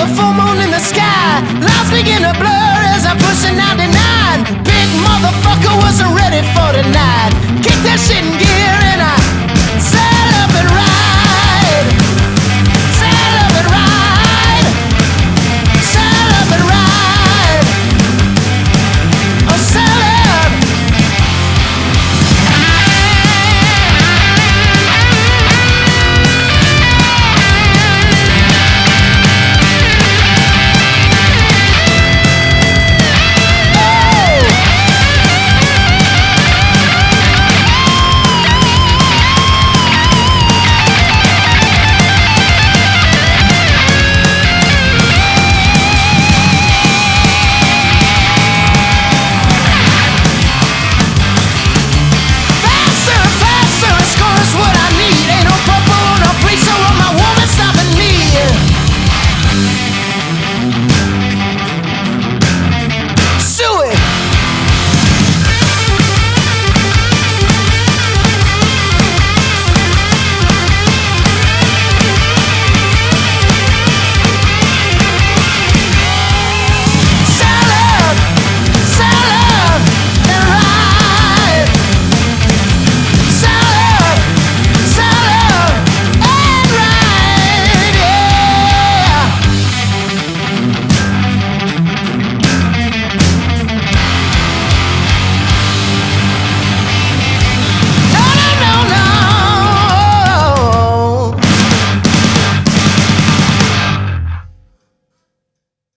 the full moon in the sky. Lights begin to blur as I push a 99. Big motherfucker wasn't ready for the night. Kick that shit in gear and I